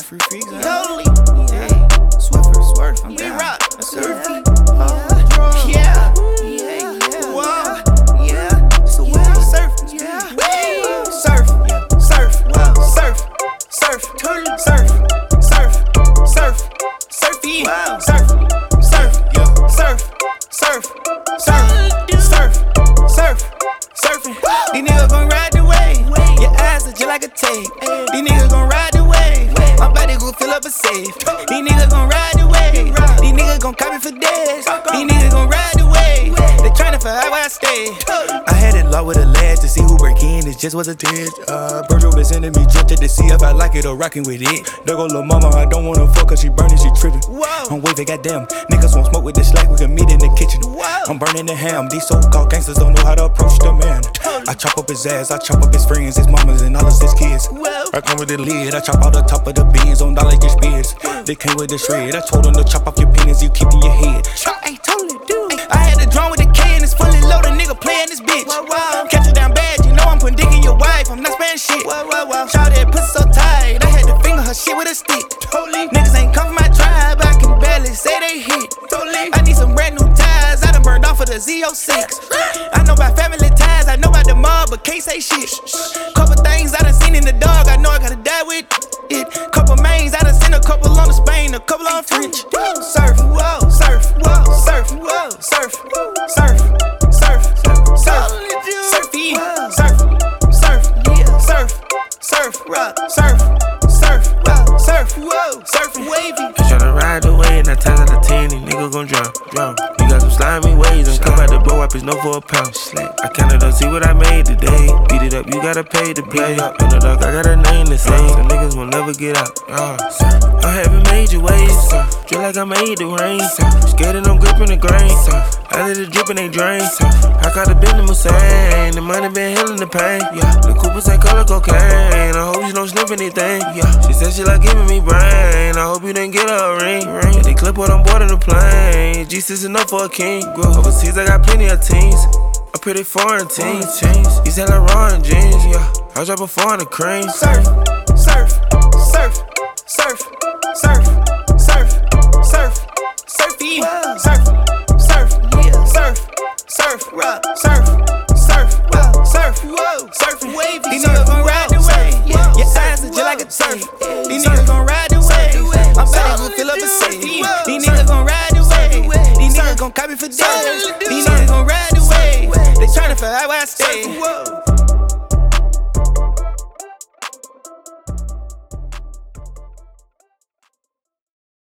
free freaks. Totally. Hey, Swiffer, swerve, I'm We down. rock. Surfy. Yeah. Wow. Yeah. So wow. Surf. Yeah. Surf. Surf. Wow. Surf. Surf. Totally. Surf. Surf. Surf. Surfy. Wow. Surf. Surf. Yeah. Surf. Surf. Surf. Surf. Surf. Surfing. These niggas gon' ride the wave. Your eyes are just like a tape. These niggas gon' ride the wave. My body gon' fill up a safe. These niggas gon' ride the wave. These niggas gon' call me for days. These niggas gon' ride the wave. They tryna find out where I stay. I had it locked with a lad to see who break in. It just was a test. Virgil been sending me drip to see if I like it or rockin' with it. There go lil' mama, I don't wanna fuck cause she burnin', she trippin'. Whoa. I'm waving, goddamn. Niggas won't smoke with the slack, we can meet in the kitchen. Whoa. I'm burning the ham. These so-called gangsters don't know how to approach the man. I chop up his ass, I chop up his friends, his mamas, and all of his kids. Whoa. I come with the lid, I chop out the top of the beans on dollar get spears. They came with the shred. I told them to chop off your penis, you keep in your head. Ay, totally do. I had a drum with a K and it's fully loaded. Nigga playing this bitch. Catch it down bad, you know I'm putting dick in your wife. I'm not sparing shit. Shout that pussy so tight. I had to finger her shit with a stick. Niggas ain't come from my tribe. I can barely say they hit. I need some brand new ties. I done burned off of the Z06. I know about family ties. I know about the mob, but can't say shit. Couple things I done seen in the dog. I know I gotta die with it. Couple mains. I done seen a couple on the Spain, a couple on French. Surf, whoa, surf, whoa, surf, whoa, surf, surf, surf, surf, surfy, surf, surf, surf, surf, rock, surf, surf, surf, whoa, surfing wavy. I tryna ride the wave, 9 times out of 10, these niggas gon' drown. You got some slimy ways, and come out the blow up, it's no for a pound. I counted up, see what I made today. Beat it up, you gotta pay to play. Underdog, I got a name to say. The niggas will never get out. I haven't made your ways, just like I made the rain. Scared and I'm gripping the grain. I let it drip and they drain. I caught the Bentley Hussein, the money been healing the pain. The Coopers ain't color cocaine. I hope you don't sniff anything. She said she like giving me brain. I hope you didn't get her a ring. Yeah, they clip what I'm board of the plane. G6 enough for a king. Overseas I got plenty of teams. A pretty foreign team. He's hella raw in jeans. I was right before in the cream. Surf, surf, surf, surf, surf, surf, surf, surfy, surf, surf, surf, surf, rock, surf, surf, surf, whoa, surfing wavy. These niggas gon' ride the wave. Your eyes are just like a tape. These niggas gon' ride the wave. My body gon' fill up a safe. These niggas gon' ride the wave. These niggas gon' copy for days. These niggas gon' ride the wave. They tryna find out where I stay.